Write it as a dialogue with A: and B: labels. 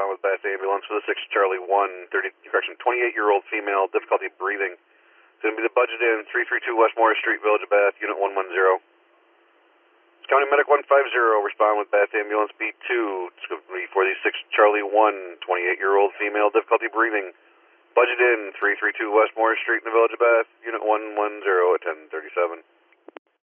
A: respond with Bath Ambulance for the 6 Charlie 1, 28-year-old female, difficulty breathing. It's going to be the budget in 332 West Morris Street, Village of Bath, Unit 110. County Medic 150, respond with Bath Ambulance B2. It's going to be for the 6 Charlie 1, 28-year-old female, difficulty breathing. Budget in 332 West Morris Street in the Village of Bath, Unit 110 at 1037.